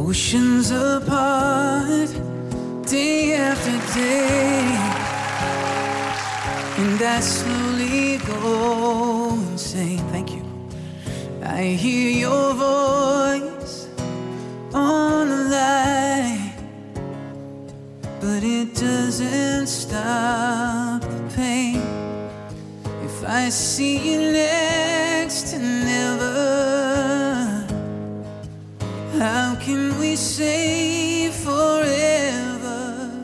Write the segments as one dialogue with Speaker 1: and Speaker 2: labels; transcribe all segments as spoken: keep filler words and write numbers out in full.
Speaker 1: Oceans apart, day after day, and I slowly go insane. Thank you. I hear your voice on the line, but it doesn't stop the pain. If I see you next to never, how can we say forever?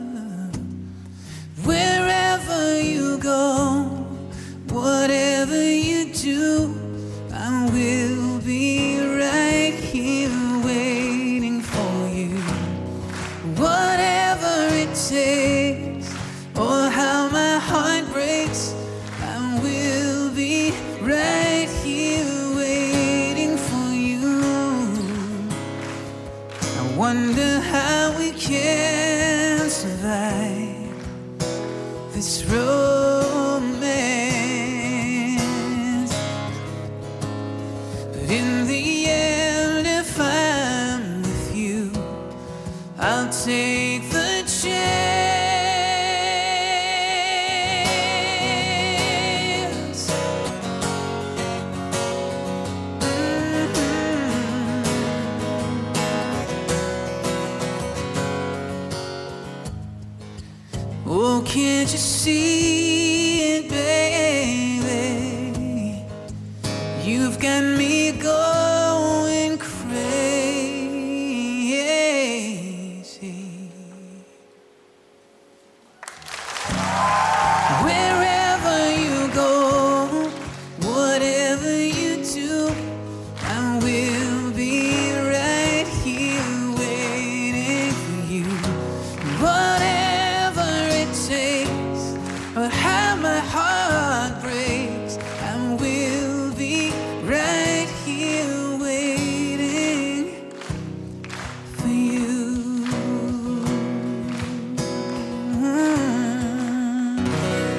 Speaker 1: Wherever you go, whatever you do, I will be right here waiting for you. Whatever it takes, or how my heart breaks, I will be right here waiting for you. I wonder how we can survive this romance, but in the end, if I'm with you, I'll take the chance. Oh, can't you see